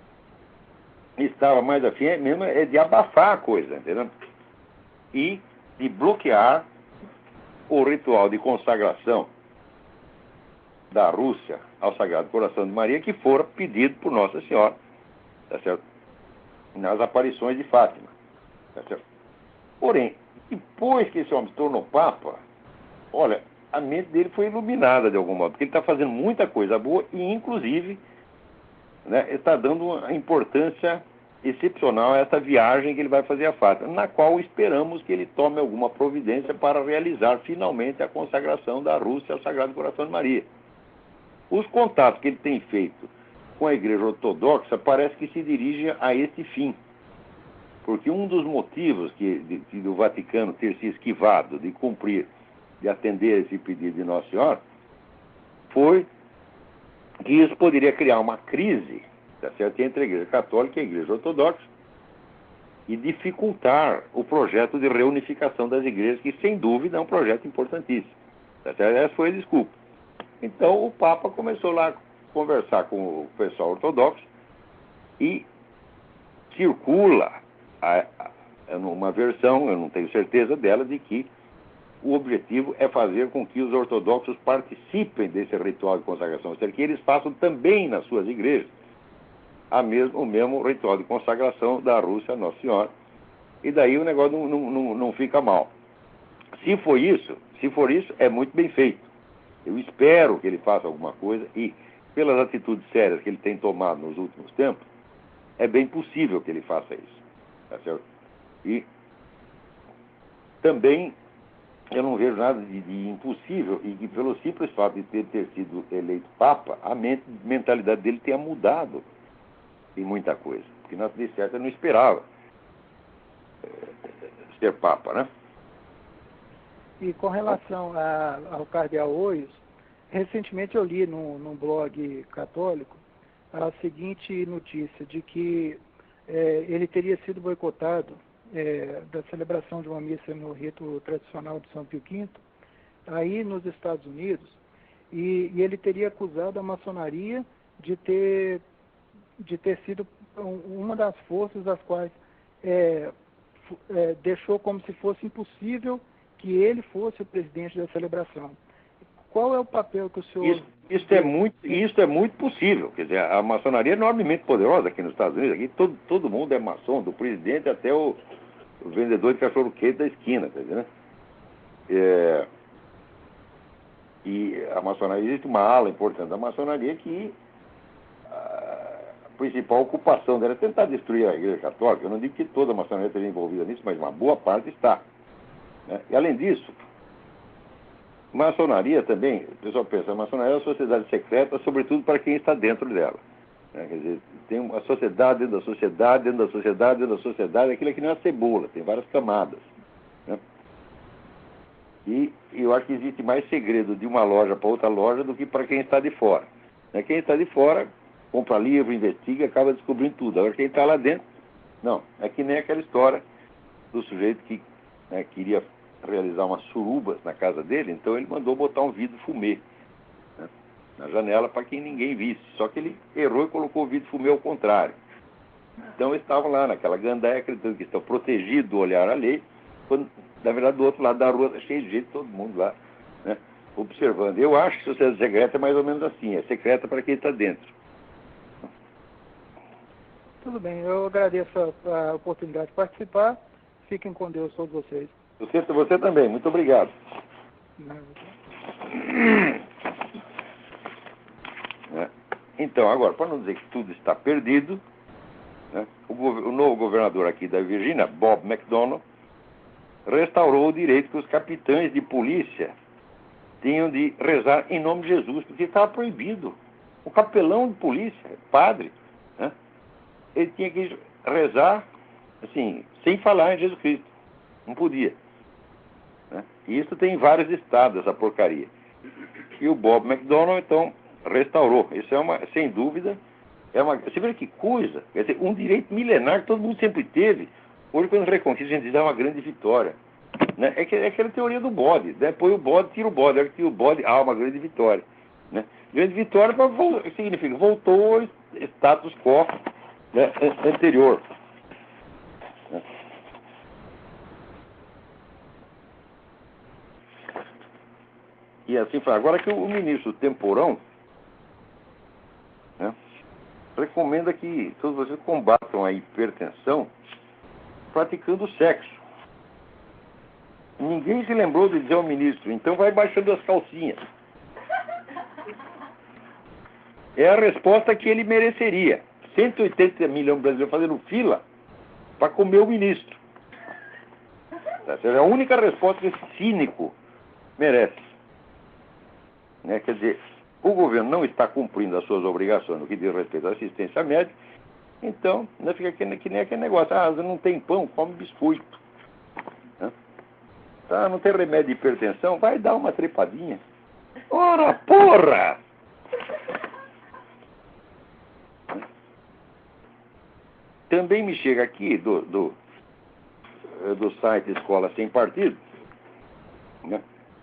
estava mais afim mesmo é de abafar a coisa, entendeu? E de bloquear o ritual de consagração da Rússia ao Sagrado Coração de Maria, que fora pedido por Nossa Senhora, tá certo? Nas aparições de Fátima, tá certo? Porém, depois que esse homem se tornou Papa, olha, a mente dele foi iluminada de algum modo, porque ele está fazendo muita coisa boa e, inclusive, né, está dando uma importância excepcional a essa viagem que ele vai fazer a Fátima, na qual esperamos que ele tome alguma providência para realizar finalmente a consagração da Rússia ao Sagrado Coração de Maria. Os contatos que ele tem feito com a Igreja Ortodoxa parece que se dirigem a esse fim, porque um dos motivos que, de, de, do Vaticano ter se esquivado de cumprir, de atender esse pedido de Nossa Senhora, foi que isso poderia criar uma crise, tá certo, entre a Igreja Católica e a Igreja Ortodoxa e dificultar o projeto de reunificação das igrejas, que sem dúvida é um projeto importantíssimo. Tá certo? Essa foi a desculpa. Então o Papa começou lá a conversar com o pessoal ortodoxo e circula a, a, uma versão, eu não tenho certeza dela, de que o objetivo é fazer com que os ortodoxos participem desse ritual de consagração, ou seja, que eles façam também nas suas igrejas a mesmo, o mesmo ritual de consagração da Rússia a Nossa Senhora. E daí o negócio não, não, não, não fica mal. Se for isso, se for isso, é muito bem feito. Eu espero que ele faça alguma coisa e, pelas atitudes sérias que ele tem tomado nos últimos tempos, é bem possível que ele faça isso. Tá certo? E também eu não vejo nada de, de impossível e que, pelo simples fato de ter, ter sido eleito Papa, a mente, mentalidade dele tenha mudado em muita coisa. Porque, de certo, eu não esperava é, ser Papa, né? E com relação a, ao cardeal Hoyos, recentemente eu li num, num blog católico a seguinte notícia, de que é, ele teria sido boicotado É, da celebração de uma missa no rito tradicional de São Pio quinto, aí nos Estados Unidos, e, e ele teria acusado a maçonaria de ter, de ter sido uma das forças das quais é, é, deixou como se fosse impossível que ele fosse o presidente da celebração. Qual é o papel que o senhor... Isso, isso, é, muito, isso é muito possível. Quer dizer, a maçonaria é enormemente poderosa aqui nos Estados Unidos. Aqui todo, todo mundo é maçom, do presidente até o, o vendedor de cachorro-quente da esquina. Quer dizer, né? É, e a maçonaria, existe uma ala importante da maçonaria que a principal ocupação dela é tentar destruir a Igreja Católica. Eu não digo que toda a maçonaria esteja envolvida nisso, mas uma boa parte está. Né? E além disso, maçonaria também, o pessoal pensa, a maçonaria é uma sociedade secreta, sobretudo para quem está dentro dela. Né? Quer dizer, tem uma sociedade dentro da sociedade, dentro da sociedade, dentro da sociedade, aquilo é que nem uma cebola, tem várias camadas. Né? E eu acho que existe mais segredo de uma loja para outra loja do que para quem está de fora. Né? Quem está de fora compra livro, investiga, acaba descobrindo tudo. Agora quem está lá dentro, não. É que nem aquela história do sujeito que, né, queria realizar umas surubas na casa dele, então ele mandou botar um vidro fumê, né, na janela para que ninguém visse. Só que ele errou e colocou o vidro fumê ao contrário. Então eles estavam lá naquela gandaia acreditando que estão protegidos do olhar alheio, quando na verdade do outro lado da rua está cheio de gente, todo mundo lá, né, observando. Eu acho que a sociedade secreta é mais ou menos assim, é secreta para quem está dentro. Tudo bem, eu agradeço a, a oportunidade de participar. Fiquem com Deus todos vocês. Você, você também, muito obrigado. Né? Então, agora, para não dizer que tudo está perdido, né, o, o novo governador aqui da Virgínia, Bob McDonnell, restaurou o direito que os capitães de polícia tinham de rezar em nome de Jesus, porque estava proibido. O capelão de polícia, padre, né, ele tinha que rezar assim, sem falar em Jesus Cristo. Não podia. Né? E isso tem em vários estados, essa porcaria. E o Bob McDonnell, então, restaurou. Isso é uma, sem dúvida, é uma... Você vê que coisa? Quer dizer, um direito milenar que todo mundo sempre teve. Hoje, quando reconquista, a gente diz, é uma grande vitória. Né? É, que, é aquela teoria do bode. Né? Põe o bode, tira o bode. Aí tira o bode, ah, uma grande vitória. Né? Grande vitória pra, significa, voltou ao status quo, né, anterior. Né? E assim foi. Agora que o ministro Temporão, né, recomenda que todos vocês combatam a hipertensão praticando sexo. Ninguém se lembrou de dizer ao ministro, então vai baixando as calcinhas. É a resposta que ele mereceria. cento e oitenta milhões de brasileiros fazendo fila para comer o ministro. Essa é a única resposta que esse cínico merece. Né? Quer dizer, o governo não está cumprindo as suas obrigações no que diz respeito à assistência médica, então não fica que, que nem aquele negócio, ah, não tem pão, come biscoito. Né? Ah, não tem remédio de hipertensão, vai dar uma trepadinha. Ora, porra! Também me chega aqui do, do, do site Escola Sem Partido, né,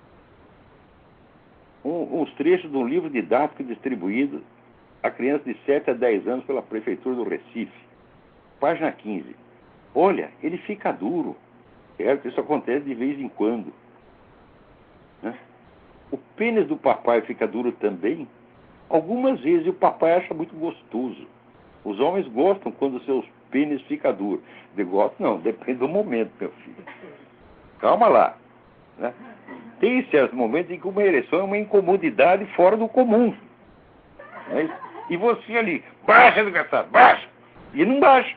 um, uns trechos de um livro didático distribuído a crianças de sete a dez anos pela Prefeitura do Recife. Página quinze. Olha, ele fica duro. Certo? Isso acontece de vez em quando. Né? O pênis do papai fica duro também. Algumas vezes o papai acha muito gostoso. Os homens gostam quando seus pênis ficam duros. De gosto não, depende do momento, meu filho. Calma lá. Né? Tem certos momentos em que uma ereção é uma incomodidade fora do comum. Né? E você ali, baixa, desgraçado, baixa. E não baixa.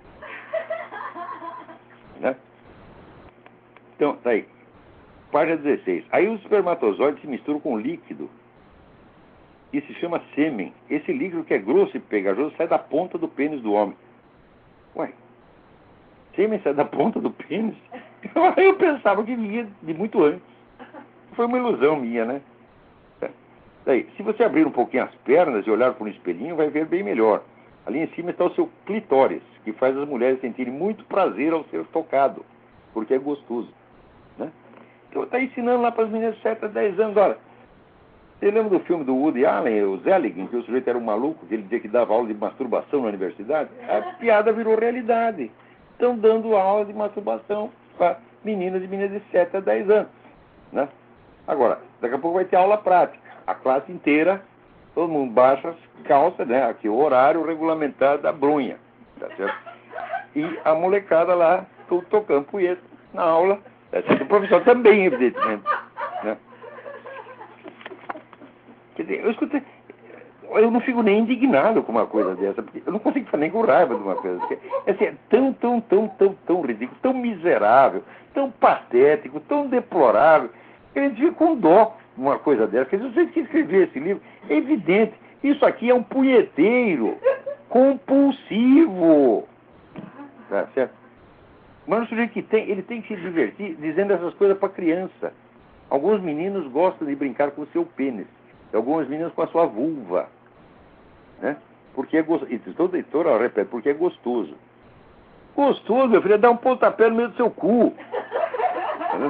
Né? Então, tá aí. Página dezesseis. Aí os espermatozoides se misturam com líquido que se chama sêmen. Esse líquido que é grosso e pegajoso sai da ponta do pênis do homem. Ué, sêmen sai da ponta do pênis? Eu pensava que vinha de muito antes. Foi uma ilusão minha, né? Daí, se você abrir um pouquinho as pernas e olhar por um espelhinho, vai ver bem melhor. Ali em cima está o seu clitóris, que faz as mulheres sentirem muito prazer ao ser tocado, porque é gostoso. Né? Então está ensinando lá para as meninas de sete a dez anos. Olha, você lembra do filme do Woody Allen, o Zelig, em que o sujeito era um maluco, que ele dizia que dava aula de masturbação na universidade? A piada virou realidade. Estão dando aula de masturbação para meninas e meninas de sete a dez anos. Né? Agora, daqui a pouco vai ter aula prática. A classe inteira, todo mundo baixa as calças, né? Aqui o horário regulamentado da brunha. Tá certo? E a molecada lá, tudo tocando punheta na aula. Tá certo? O professor também, evidentemente. Né? Quer dizer, eu escutei... Eu não fico nem indignado com uma coisa dessa, porque eu não consigo ficar nem com raiva de uma coisa. Porque, assim, é tão, tão, tão, tão, tão ridículo, tão miserável, tão patético, tão deplorável, que a gente fica com dó de uma coisa dessa. Quer dizer, você que escreveu esse livro, é evidente, isso aqui é um punheteiro compulsivo. Tá certo? Mas o sujeito que tem, ele tem que se divertir dizendo essas coisas para criança. Alguns meninos gostam de brincar com o seu pênis. E alguns meninos com a sua vulva. Né? Porque é gostoso. E toda editora ela repete, porque é gostoso. Gostoso, meu filho, é dar um pontapé no meio do seu cu. Entendeu?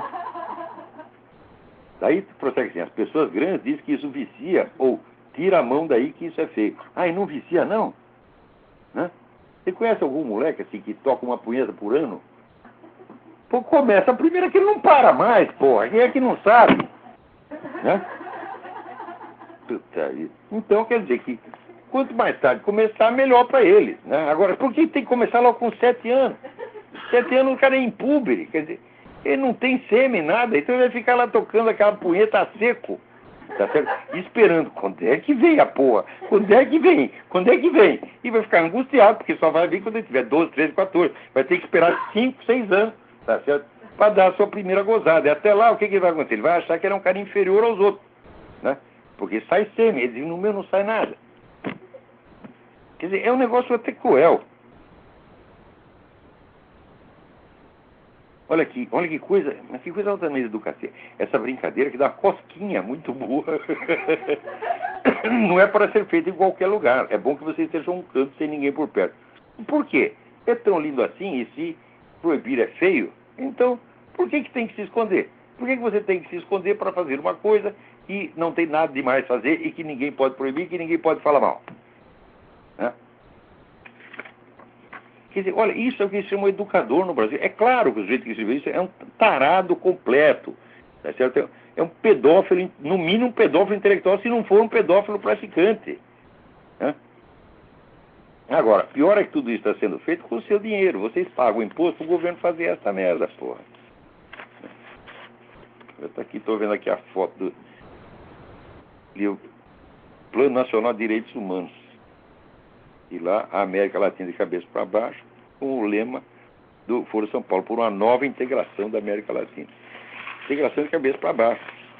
Daí prossegue assim, as pessoas grandes dizem que isso vicia, ou tira a mão daí que isso é feio. Ah, e não vicia não? Né? Você conhece algum moleque assim que toca uma punheta por ano? Pô, começa a primeira que ele não para mais, porra. Quem é que não sabe? Né? Puta vida. Então quer dizer que quanto mais tarde começar, melhor para eles. Né? Agora, por que tem que começar logo com sete anos? Sete anos o cara é impúbere, quer dizer, ele não tem sêmen, nada, então ele vai ficar lá tocando aquela punheta a seco, tá certo? Esperando, quando é que vem a porra? Quando é que vem? Quando é que vem? E vai ficar angustiado, porque só vai vir quando ele tiver doze, treze, quatorze. Vai ter que esperar cinco, seis anos, tá certo? Para dar a sua primeira gozada. E até lá, o que, que vai acontecer? Ele vai achar que ele é um cara inferior aos outros, né? Porque sai sêmen, ele diz, no meu não sai nada. Quer dizer, é um negócio até cruel. Olha aqui, olha que coisa, mas que coisa altamente do cacete. Essa brincadeira que dá uma cosquinha muito boa. Não é para ser feita em qualquer lugar. É bom que você esteja um canto sem ninguém por perto. Por quê? É tão lindo assim, e se proibir é feio, então por que, que tem que se esconder? Por que, que você tem que se esconder para fazer uma coisa que não tem nada de mais fazer e que ninguém pode proibir, que ninguém pode falar mal? Né? Quer dizer, olha, isso é o que se chama um educador no Brasil. É claro que o sujeito que escreveu isso é um tarado completo. Tá certo? É um pedófilo, no mínimo um pedófilo intelectual, se não for um pedófilo praticante. Né? Agora, pior é que tudo isso está sendo feito com o seu dinheiro. Vocês pagam imposto para o governo fazer essa merda, porra. Eu tô aqui, estou vendo aqui a foto do livro Plano Nacional de Direitos Humanos. E lá, a América Latina de cabeça para baixo, com o lema do Foro São Paulo, por uma nova integração da América Latina. Integração de cabeça para baixo.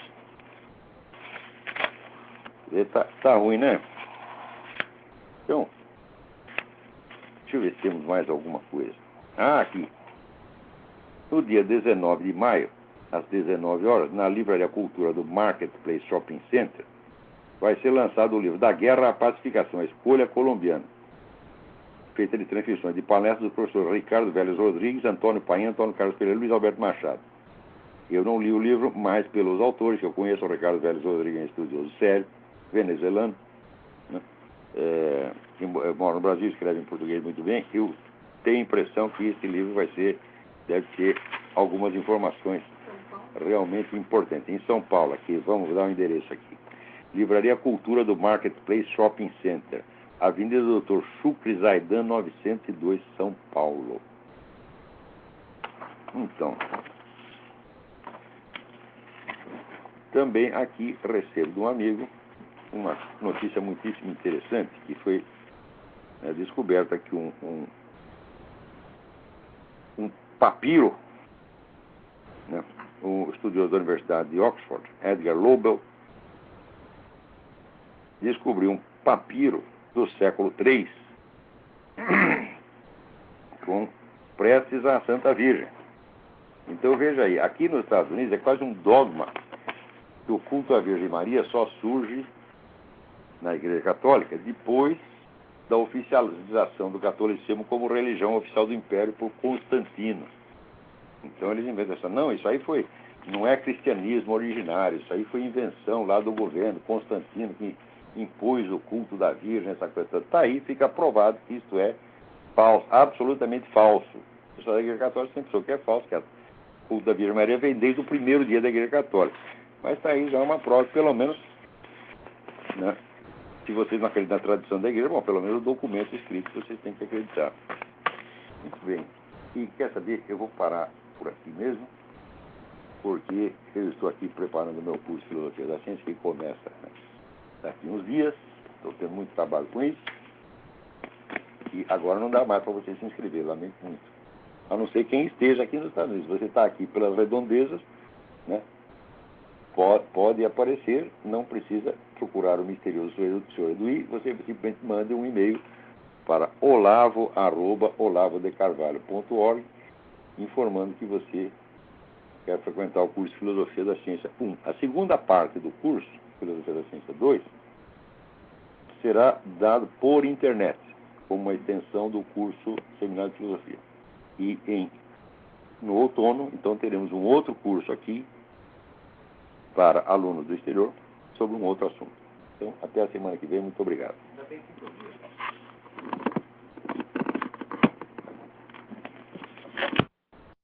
Tá, tá ruim, né? Então, deixa eu ver se temos mais alguma coisa. Ah, aqui. No dia dezenove de maio, às dezenove horas, na Livraria Cultura do Marketplace Shopping Center, vai ser lançado o livro Da Guerra à Pacificação, a Escolha Colombiana, feita de transcrições de palestras do professor Ricardo Vélez Rodrigues, Antônio Paim, Antônio Carlos Pereira e Luiz Alberto Machado. Eu não li o livro, mas pelos autores que eu conheço, o Ricardo Vélez Rodrigues é um estudioso sério, venezuelano, né? É, que mora no Brasil, escreve em português muito bem. Eu tenho a impressão que esse livro vai ser, deve ter algumas informações realmente importantes. Em São Paulo, aqui, vamos dar um endereço aqui. Livraria Cultura do Marketplace Shopping Center, Avenida doutor Chucre Zaidan, novecentos e dois, São Paulo. Então, também aqui recebo de um amigo uma notícia muitíssimo interessante, que foi é, descoberta que um, um, um papiro, né, um estudioso da Universidade de Oxford, Edgar Lobel, descobriu um papiro do século três, com preces à Santa Virgem. Então veja aí, aqui nos Estados Unidos é quase um dogma que o culto à Virgem Maria só surge na Igreja Católica depois da oficialização do catolicismo como religião oficial do Império por Constantino. Então eles inventam essa, não, isso aí foi, não é cristianismo originário, isso aí foi invenção lá do governo Constantino que impôs o culto da Virgem, essa coisa toda. Tá aí, fica provado que isso é falso, absolutamente falso. O pessoal da Igreja Católica sempre pensou que é falso, que o culto da Virgem Maria vem desde o primeiro dia da Igreja Católica. Mas tá aí já uma prova, pelo menos, né? Se vocês não acreditam na tradição da igreja, bom, pelo menos o documento escrito vocês têm que acreditar. Muito bem. E quer saber, eu vou parar por aqui mesmo, porque eu estou aqui preparando o meu curso de Filosofia da Ciência, que começa, né, daqui uns dias. Estou tendo muito trabalho com isso. E agora não dá mais para você se inscrever, lamento muito. A não ser quem esteja aqui nos Estados Unidos. Você está aqui pelas redondezas, né? Pode, pode aparecer, não precisa procurar o misterioso senhor Eduí, você simplesmente manda um e-mail para olavo arroba olavo de carvalho ponto org informando que você quer frequentar o curso Filosofia da Ciência um. A segunda parte do curso, Filosofia da Ciência dois, será dado por internet, como uma extensão do curso Seminário de Filosofia. E em, no outono, então, teremos um outro curso aqui para alunos do exterior sobre um outro assunto. Então, até a semana que vem. Muito obrigado.